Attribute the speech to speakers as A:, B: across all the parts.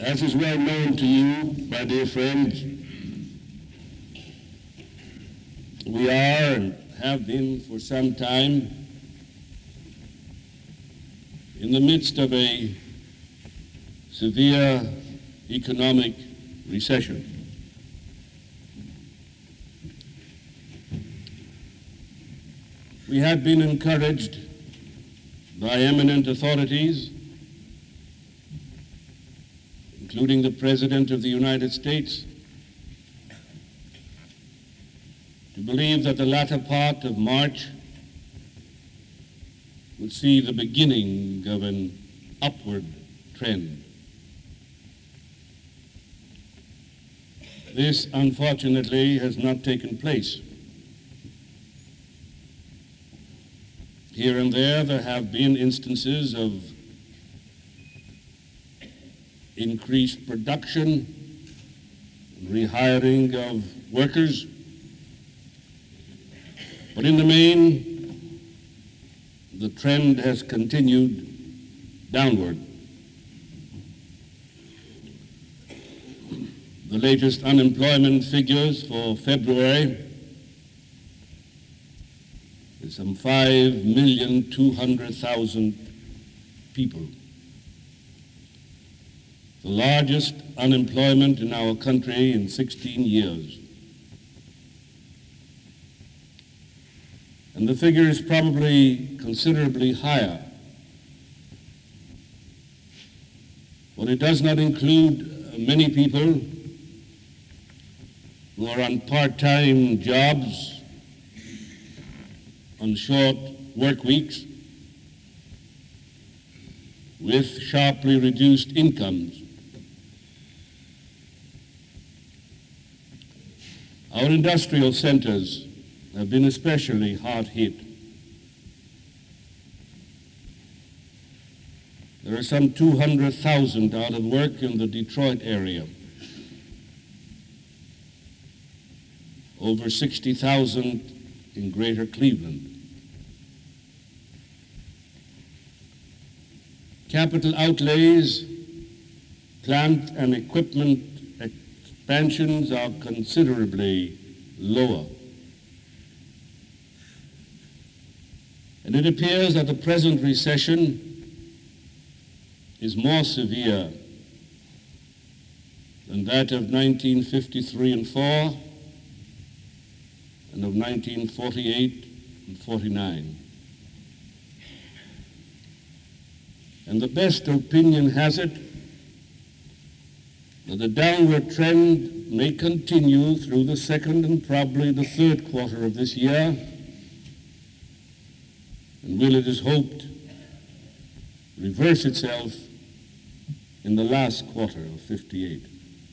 A: As is well known to you, my dear friends, we are and have been for some time in the midst of a severe economic recession. We had been encouraged by eminent authorities, including the President of the United States, to believe that the latter part of March would see the beginning of an upward trend. This, unfortunately, has not taken place. Here and there have been instances of increased production, rehiring of workers, but in the main, the trend has continued downward. The latest unemployment figures for February is some 5,200,000 people. The largest unemployment in our country in 16 years. And the figure is probably considerably higher. But it does not include many people who are on part-time jobs, on short work weeks, with sharply reduced incomes. Our industrial centers have been especially hard hit. There are some 200,000 out of work in the Detroit area. Over 60,000 in Greater Cleveland. Capital outlays, plant and equipment expansions are considerably lower. And it appears that the present recession is more severe than that of 1953 and 4 and of 1948 and 49. And the best opinion has it that the downward trend may continue through the second and probably the third quarter of this year, and will, it is hoped, reverse itself in the last quarter of 58.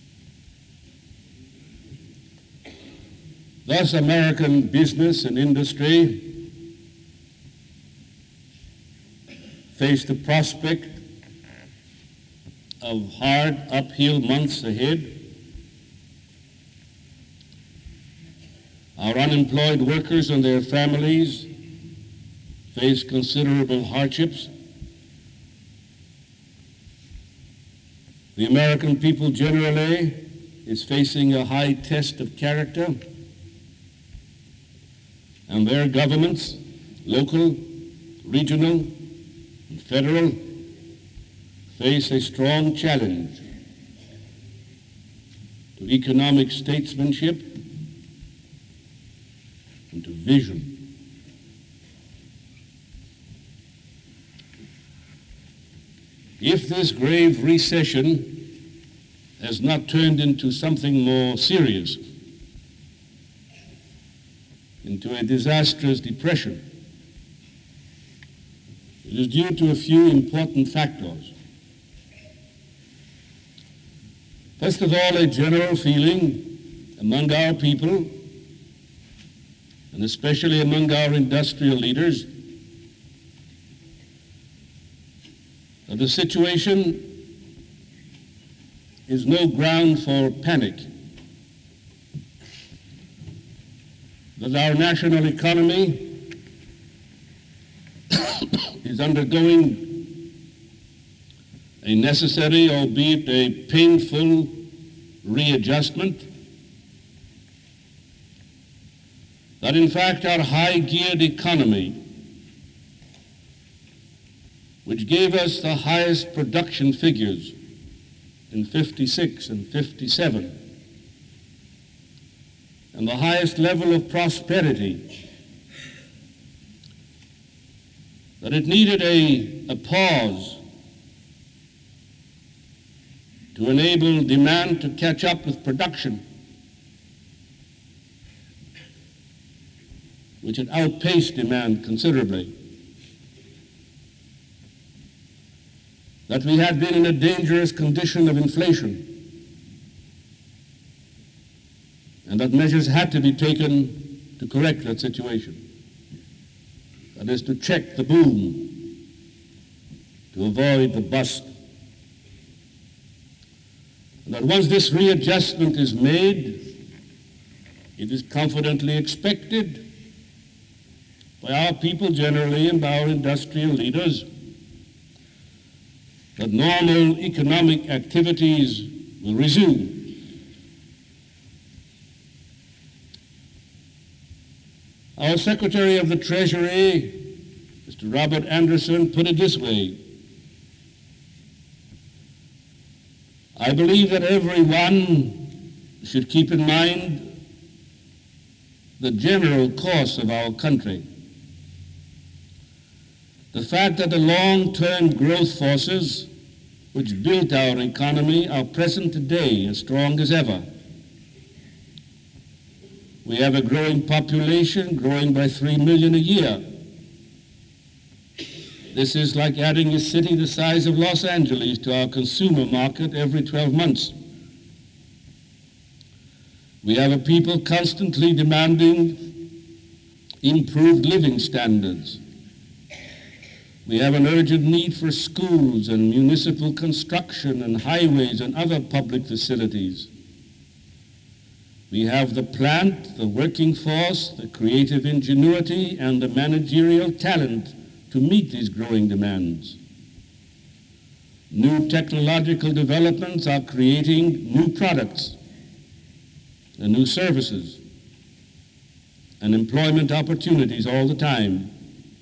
A: Thus, American business and industry face the prospect of hard uphill months ahead. Our unemployed workers and their families face considerable hardships. The American people generally is facing a high test of character, and their governments, local, regional, and federal, face a strong challenge to economic statesmanship and to vision. If this grave recession has not turned into something more serious, into a disastrous depression, it is due to a few important factors. First of all, a general feeling among our people, and especially among our industrial leaders, that the situation is no ground for panic, that our national economy is undergoing a necessary, albeit a painful, readjustment, that in fact our high-geared economy, which gave us the highest production figures in 56 and 57, and the highest level of prosperity, that it needed a pause to enable demand to catch up with production, which had outpaced demand considerably, that we had been in a dangerous condition of inflation, and that measures had to be taken to correct that situation. That is, to check the boom, to avoid the bust. And that once this readjustment is made, it is confidently expected by our people generally and by our industrial leaders that normal economic activities will resume. Our Secretary of the Treasury, Mr. Robert Anderson, put it this way: I believe that everyone should keep in mind the general course of our country. The fact that the long-term growth forces which built our economy are present today as strong as ever. We have a growing population, growing by 3 million a year. This is like adding a city the size of Los Angeles to our consumer market every 12 months. We have a people constantly demanding improved living standards. We have an urgent need for schools and municipal construction and highways and other public facilities. We have the plant, the working force, the creative ingenuity, and the managerial talent to meet these growing demands. New technological developments are creating new products and new services and employment opportunities all the time.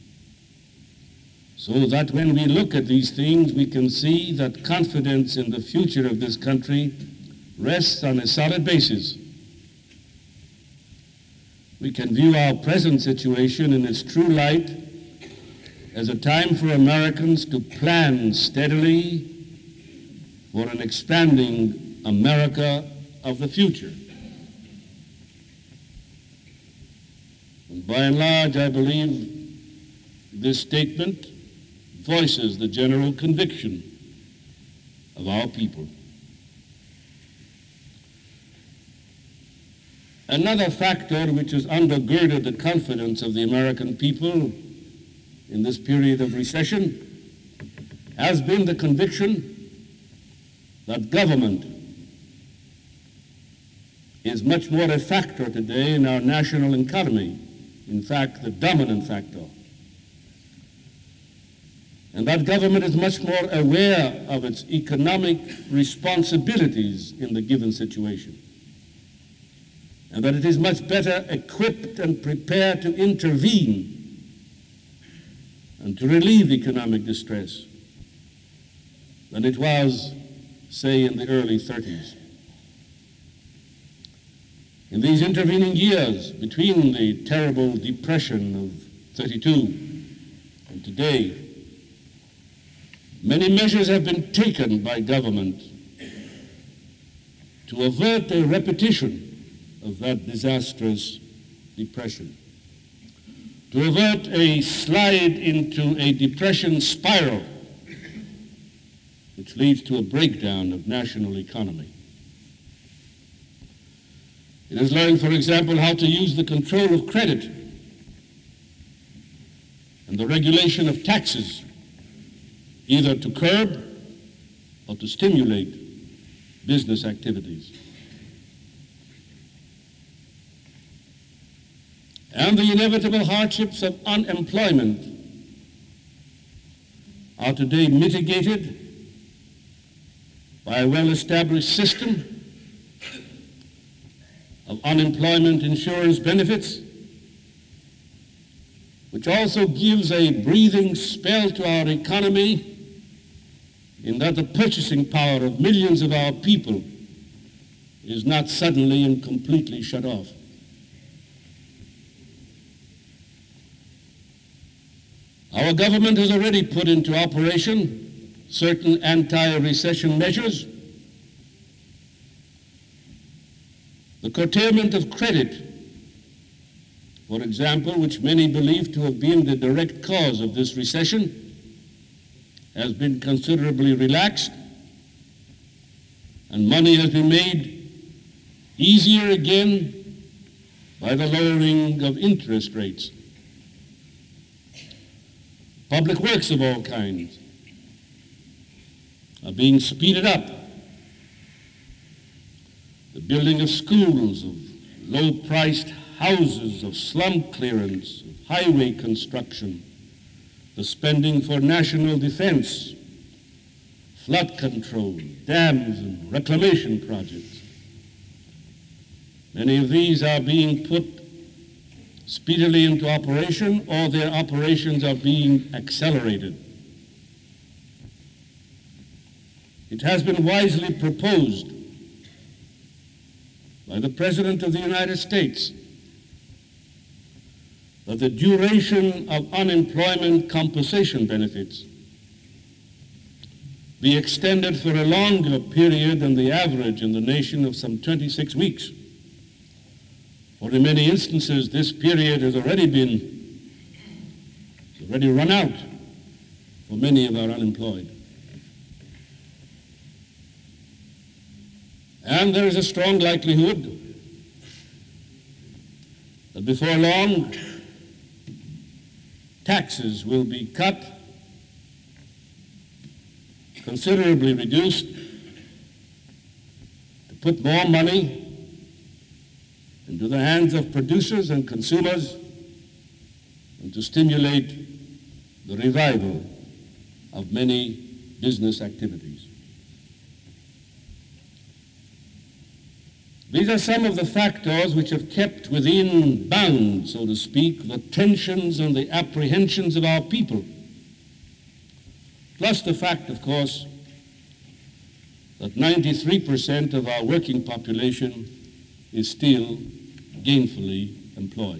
A: So that when we look at these things, we can see that confidence in the future of this country rests on a solid basis. We can view our present situation in its true light as a time for Americans to plan steadily for an expanding America of the future. And by and large, I believe this statement voices the general conviction of our people. Another factor which has undergirded the confidence of the American people in this period of recession has been the conviction that government is much more a factor today in our national economy, in fact, the dominant factor. And that government is much more aware of its economic responsibilities in the given situation, and that it is much better equipped and prepared to intervene and to relieve economic distress than it was, say, in the early 30s. In these intervening years between the terrible depression of 32 and today, many measures have been taken by government to avert a repetition of that disastrous depression, to avert a slide into a depression spiral which leads to a breakdown of national economy. It has learned, for example, how to use the control of credit and the regulation of taxes either to curb or to stimulate business activities. And the inevitable hardships of unemployment are today mitigated by a well-established system of unemployment insurance benefits, which also gives a breathing spell to our economy in that the purchasing power of millions of our people is not suddenly and completely shut off. Our government has already put into operation certain anti-recession measures. The curtailment of credit, for example, which many believe to have been the direct cause of this recession, has been considerably relaxed, and money has been made easier again by the lowering of interest rates. Public works of all kinds are being speeded up. The building of schools, of low-priced houses, of slum clearance, of highway construction, the spending for national defense, flood control, dams, and reclamation projects. Many of these are being put speedily into operation, or their operations are being accelerated. It has been wisely proposed by the President of the United States that the duration of unemployment compensation benefits be extended for a longer period than the average in the nation of some 26 weeks. For in many instances, this period has already run out for many of our unemployed. And there is a strong likelihood that before long, taxes will be cut, considerably reduced, to put more money into the hands of producers and consumers, and to stimulate the revival of many business activities. These are some of the factors which have kept within bounds, so to speak, the tensions and the apprehensions of our people, plus the fact, of course, that 93% of our working population is still gainfully employed.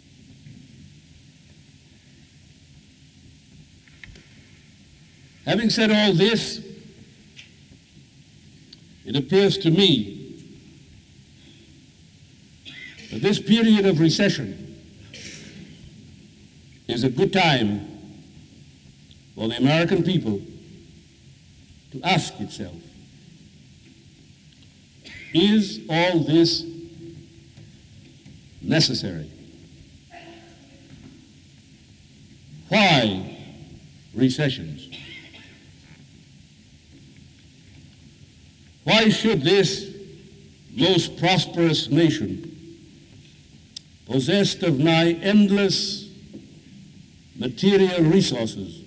A: Having said all this, it appears to me that this period of recession is a good time for the American people to ask itself, is all this necessary? Why recessions? Why should this most prosperous nation, possessed of nigh endless material resources,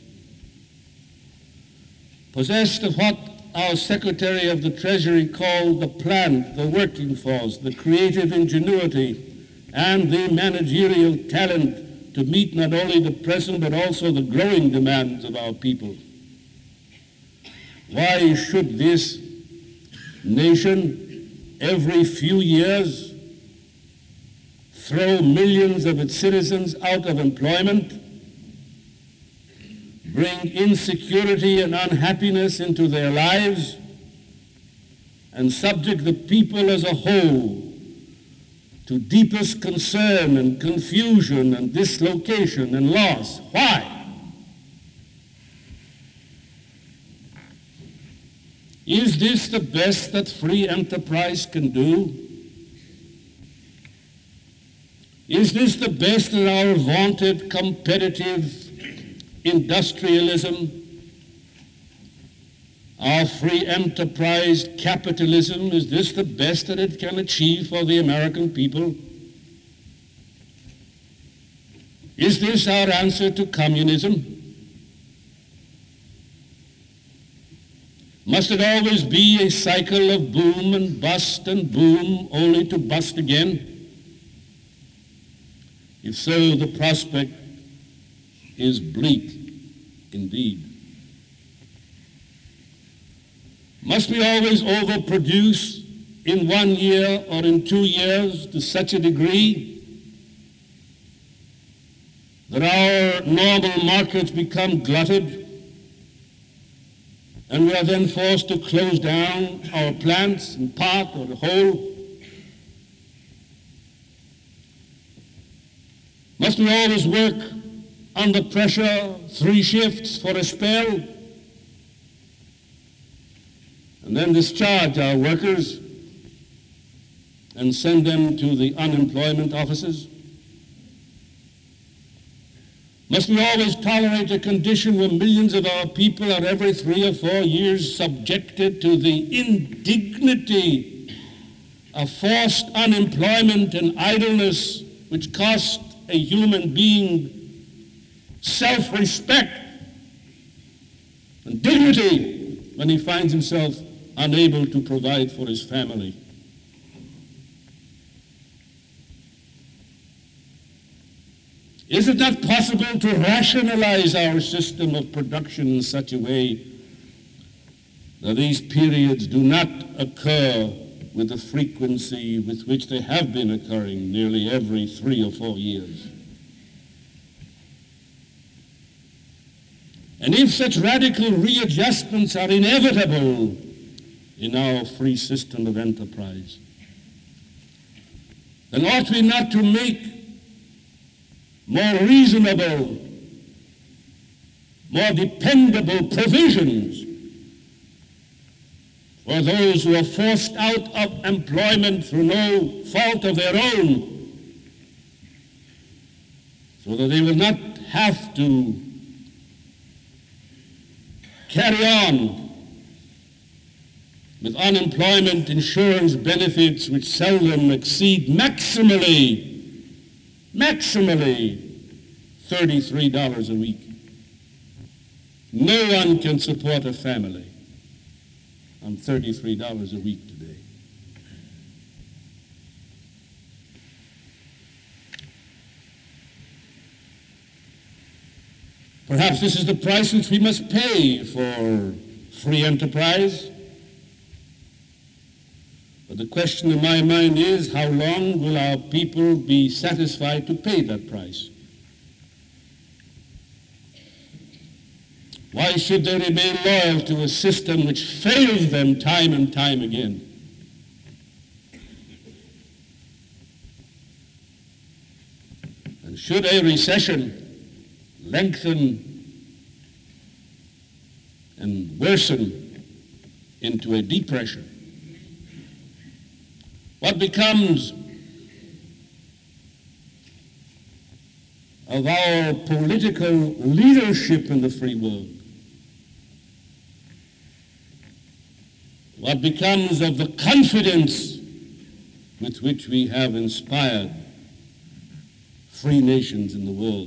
A: possessed of what our Secretary of the Treasury called the plant, the working force, the creative ingenuity, and the managerial talent to meet not only the present but also the growing demands of our people. Why should this nation every few years throw millions of its citizens out of employment, bring insecurity and unhappiness into their lives, and subject the people as a whole to deepest concern and confusion and dislocation and loss? Why? Is this the best that free enterprise can do? Is this the best that our vaunted competitive industrialism, our free enterprise capitalism, is this the best that it can achieve for the American people? Is this our answer to communism? Must it always be a cycle of boom and bust and boom only to bust again? If so, the prospect is bleak indeed. Must we always overproduce in 1 year or in 2 years to such a degree that our normal markets become glutted and we are then forced to close down our plants in part or the whole? Must we always work under pressure, 3 shifts for a spell, and then discharge our workers and send them to the unemployment offices? Must we always tolerate a condition where millions of our people are every 3 or 4 years subjected to the indignity of forced unemployment and idleness, which cost a human being self-respect and dignity when he finds himself unable to provide for his family? Is it not possible to rationalize our system of production in such a way that these periods do not occur with the frequency with which they have been occurring nearly every 3 or 4 years? And if such radical readjustments are inevitable in our free system of enterprise, then ought we not to make more reasonable, more dependable provisions for those who are forced out of employment through no fault of their own, so that they will not have to carry on with unemployment insurance benefits which seldom exceed maximally $33 a week. No one can support a family on $33 a week today. Perhaps this is the price which we must pay for free enterprise. But the question in my mind is, how long will our people be satisfied to pay that price? Why should they remain loyal to a system which fails them time and time again? And should a recession lengthen and worsen into a depression, what becomes of our political leadership in the free world? What becomes of the confidence with which we have inspired free nations in the world?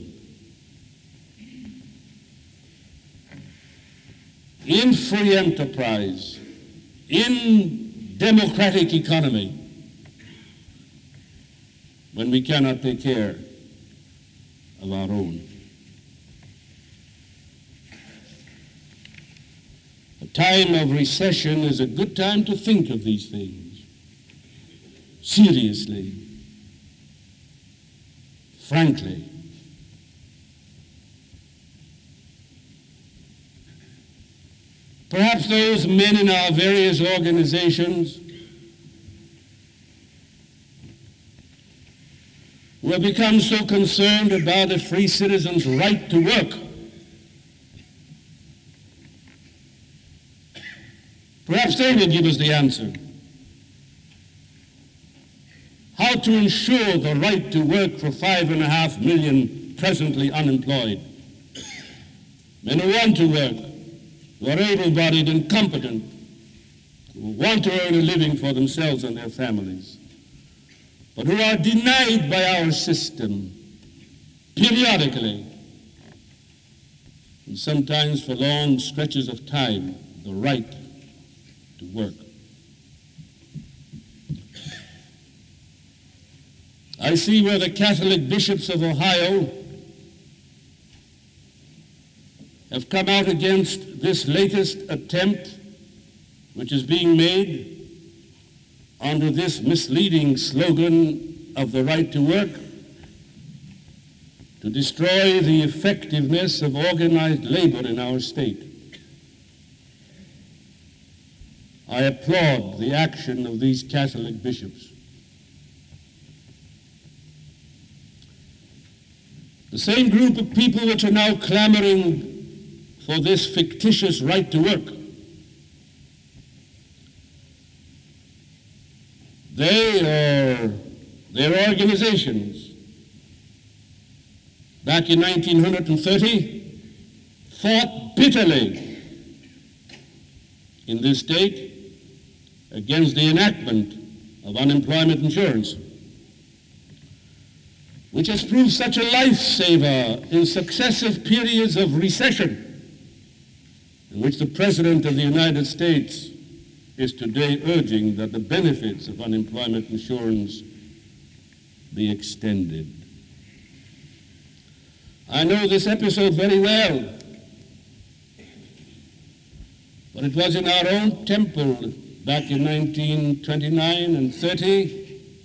A: In free enterprise, in democratic economy, when we cannot take care of our own. A time of recession is a good time to think of these things seriously, frankly. Perhaps those men in our various organizations who have become so concerned about a free citizen's right to work, perhaps they will give us the answer. How to ensure the right to work for 5.5 million presently unemployed. Men who want to work, who are able-bodied and competent, who want to earn a living for themselves and their families, but who are denied by our system periodically, and sometimes for long stretches of time, the right to work. I see where the Catholic bishops of Ohio have come out against this latest attempt, which is being made under this misleading slogan of the right to work, to destroy the effectiveness of organized labor in our state. I applaud the action of these Catholic bishops. The same group of people which are now clamoring for this fictitious right to work, they or their organizations back in 1930 fought bitterly in this state against the enactment of unemployment insurance, which has proved such a lifesaver in successive periods of recession, in which the President of the United States is today urging that the benefits of unemployment insurance be extended. I know this episode very well, but it was in our own temple back in 1929 and 30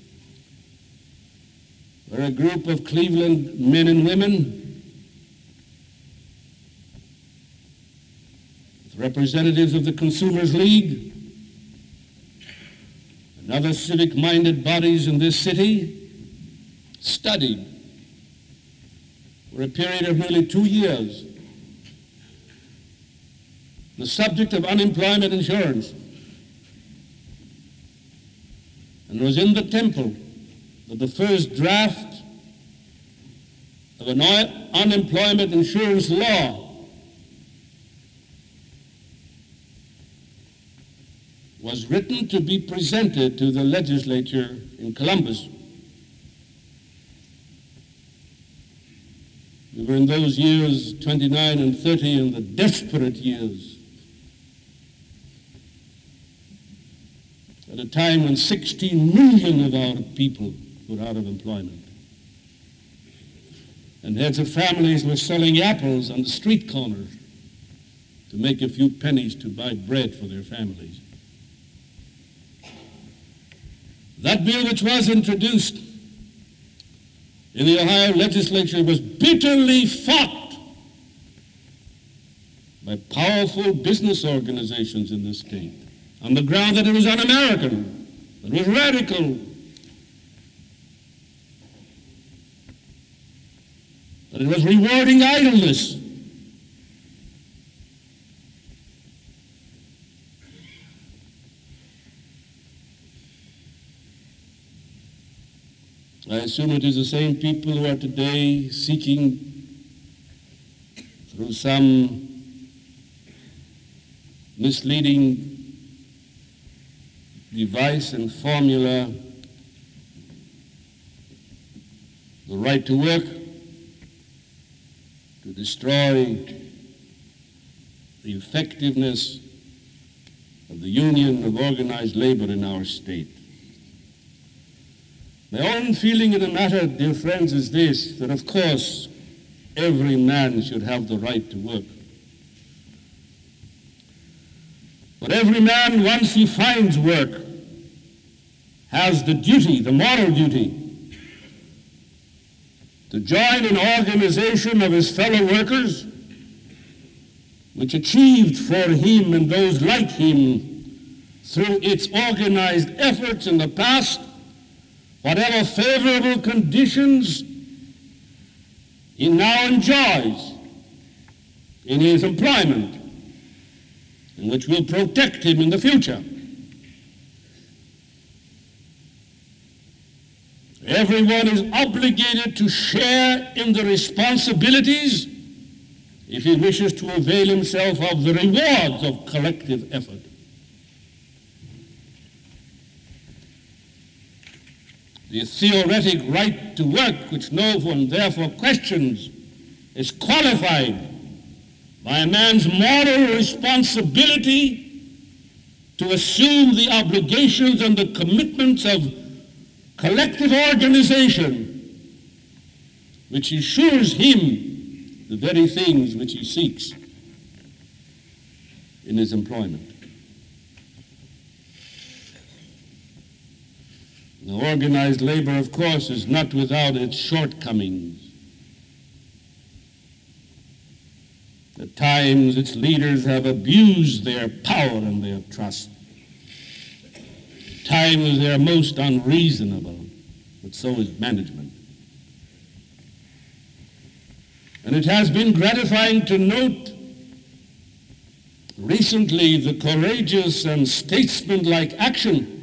A: where a group of Cleveland men and women, with representatives of the Consumers League and other civic-minded bodies in this city, studied for a period of nearly 2 years the subject of unemployment insurance. And it was in the temple that the first draft of an unemployment insurance law was written to be presented to the legislature in Columbus. We were in those years, 29 and 30, in the desperate years, at a time when 16 million of our people were out of employment. And heads of families were selling apples on the street corner to make a few pennies to buy bread for their families. That bill, which was introduced in the Ohio legislature, was bitterly fought by powerful business organizations in this state on the ground that it was un-American, that it was radical, that it was rewarding idleness. I assume it is the same people who are today seeking, through some misleading device and formula, the right to work, to destroy the effectiveness of the union of organized labor in our state. My own feeling in the matter, dear friends, is this, that of course every man should have the right to work. But every man, once he finds work, has the duty, the moral duty, to join an organization of his fellow workers which achieved for him and those like him through its organized efforts in the past whatever favorable conditions he now enjoys in his employment, and which will protect him in the future. Everyone is obligated to share in the responsibilities if he wishes to avail himself of the rewards of collective effort. The theoretic right to work, which no one therefore questions, is qualified by a man's moral responsibility to assume the obligations and the commitments of collective organization, which assures him the very things which he seeks in his employment. Now, organized labor, of course, is not without its shortcomings. At times, its leaders have abused their power and their trust. At times, they are most unreasonable, but so is management. And it has been gratifying to note recently the courageous and statesmanlike action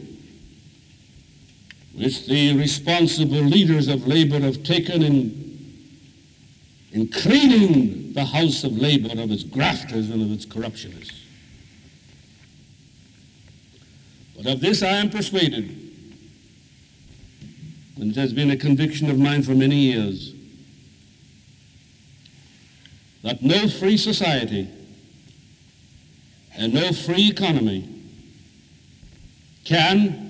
A: which the responsible leaders of labor have taken in cleaning the house of labor of its grafters and of its corruptionists. But of this I am persuaded, and it has been a conviction of mine for many years, that no free society and no free economy can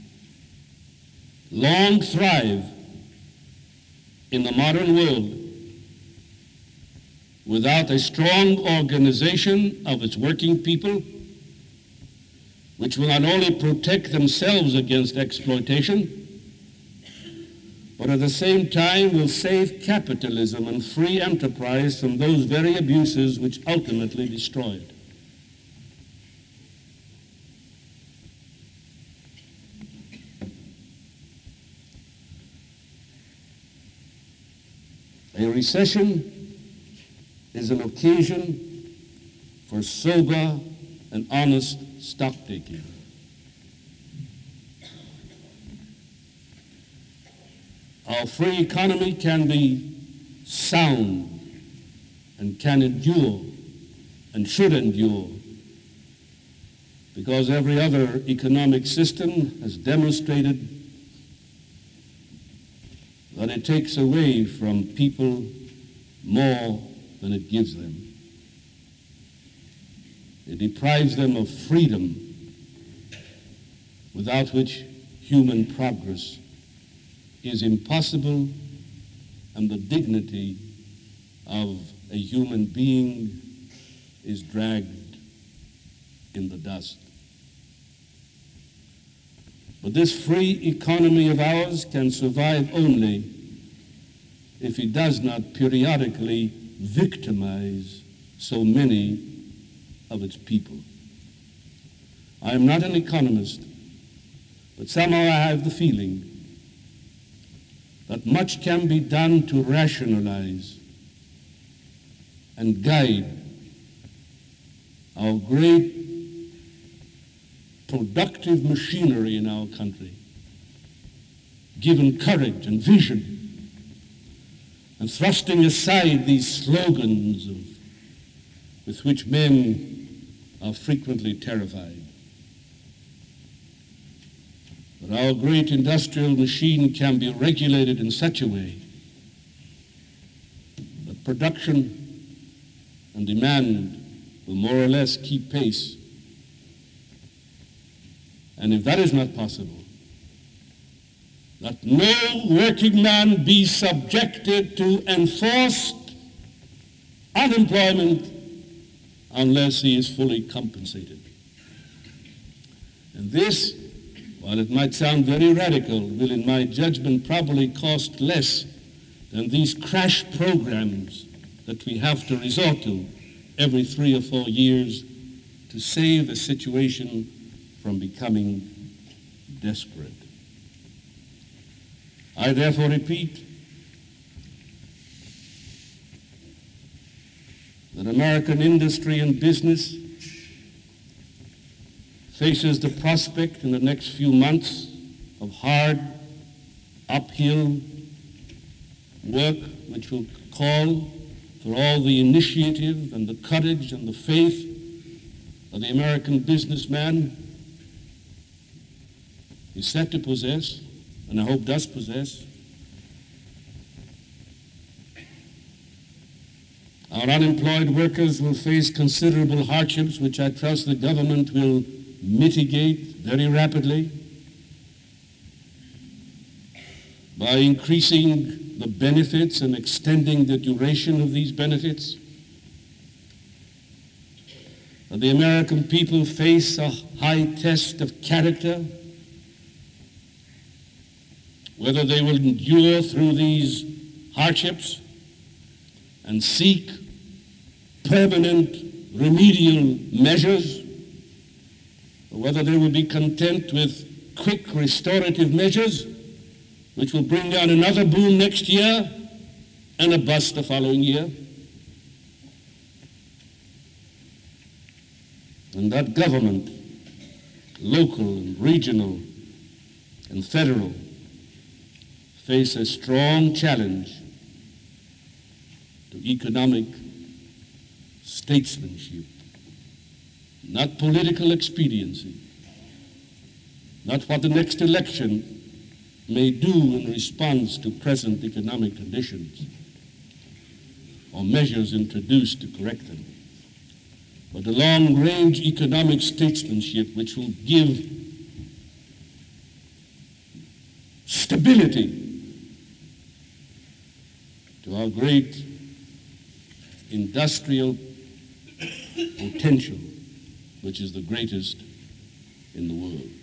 A: long thrive in the modern world without a strong organization of its working people, which will not only protect themselves against exploitation, but at the same time will save capitalism and free enterprise from those very abuses which ultimately destroy it. A recession is an occasion for sober and honest stock-taking. Our free economy can be sound and can endure and should endure because every other economic system has demonstrated that it takes away from people more than it gives them. It deprives them of freedom, without which human progress is impossible, and the dignity of a human being is dragged in the dust. But this free economy of ours can survive only if it does not periodically victimize so many of its people. I am not an economist, but somehow I have the feeling that much can be done to rationalize and guide our great productive machinery in our country, given courage and vision, and thrusting aside these slogans with which men are frequently terrified. But our great industrial machine can be regulated in such a way that production and demand will more or less keep pace. And if that is not possible, that no working man be subjected to enforced unemployment unless he is fully compensated. And this, while it might sound very radical, will in my judgment probably cost less than these crash programs that we have to resort to every 3 or 4 years to save a situation from becoming desperate. I therefore repeat that American industry and business faces the prospect in the next few months of hard, uphill work which will call for all the initiative and the courage and the faith of the American businessman is set to possess, and I hope does possess. Our unemployed workers will face considerable hardships, which I trust the government will mitigate very rapidly by increasing the benefits and extending the duration of these benefits. The American people face a high test of character, whether they will endure through these hardships and seek permanent remedial measures, or whether they will be content with quick restorative measures which will bring down another boom next year and a bust the following year. And that government, local and regional and federal, face a strong challenge to economic statesmanship, not political expediency, not what the next election may do in response to present economic conditions or measures introduced to correct them, but a long-range economic statesmanship which will give stability to our great industrial potential, which is the greatest in the world.